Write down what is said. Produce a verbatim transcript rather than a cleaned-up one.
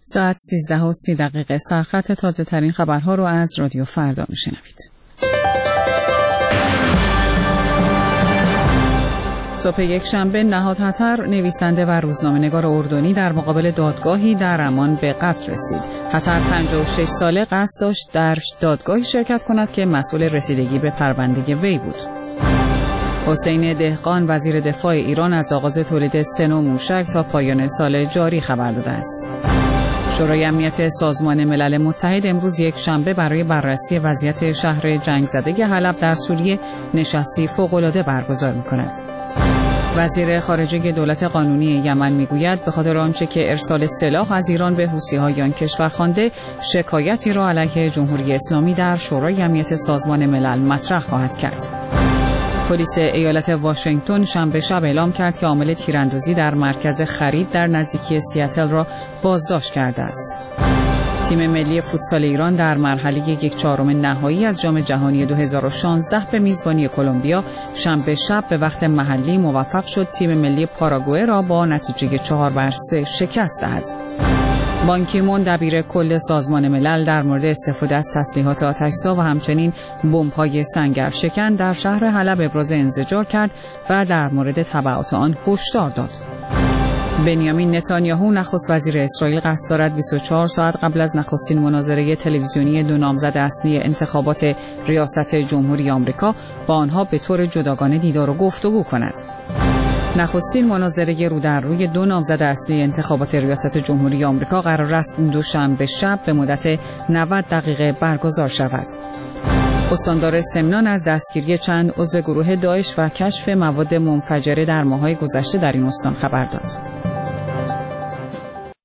ساعت سیزده و سی دقیقه سرخط تازه ترین خبرها رو از رادیو فردا میشنوید. صبح یک شنبه نهاد حتر، نویسنده و روزنامه‌نگار اردنی، در مقابل دادگاهی در عمان به قتل رسید. حتر پنجاه و شش ساله قصد داشت در دادگاهی شرکت کند که مسئول رسیدگی به پرونده وی بود. حسین دهقان، وزیر دفاع ایران، از آغاز تولید سه نوع موشک تا پایان سال جاری خبر داده است. شورای امنیت سازمان ملل متحد امروز یک شنبه برای بررسی وضعیت شهر جنگ زده حلب در سوریه نشستی فوق‌العاده برگزار می‌کند. وزیر خارجه دولت قانونی یمن میگوید به خاطر آنچه که ارسال سلاح از ایران به حوثی‌های آن کشور خوانده، شکایتی را علیه جمهوری اسلامی در شورای امنیت سازمان ملل مطرح خواهد کرد. پلیس ایالت واشنگتن شنبه شب اعلام کرد که عامل تیراندازی در مرکز خرید در نزدیکی سیاتل را بازداشت کرده است. تیم ملی فوتسال ایران در مرحله یک چهارم نهایی از جام جهانی دو هزار و شانزده به میزبانی کلمبیا شنبه شب به وقت محلی موفق شد تیم ملی پاراگوئه را با نتیجه چهار بر سه شکست دهد. بان کی مون، دبیر کل سازمان ملل، در مورد استفاده از تسلیحات آتش‌زا و همچنین بمب‌های سنگرشکن در شهر حلب ابراز انزجار کرد و در مورد تبعات آن هشدار داد. بنیامین نتانیاهو، نخست وزیر اسرائیل، قصد دارد بیست و چهار ساعت قبل از نخستین مناظره تلویزیونی دو نامزد اصلی انتخابات ریاست جمهوری آمریکا با آنها به طور جداگانه دیدار و گفتگو کند. نخستین مناظره رو در روی دو نامزد اصلی انتخابات ریاست جمهوری آمریکا قرار است دوشنبه شب به مدت نود دقیقه برگزار شود. استاندار سمنان از دستگیری چند عضو گروه داعش و کشف مواد منفجره در ماه‌های گذشته در این استان خبر داد.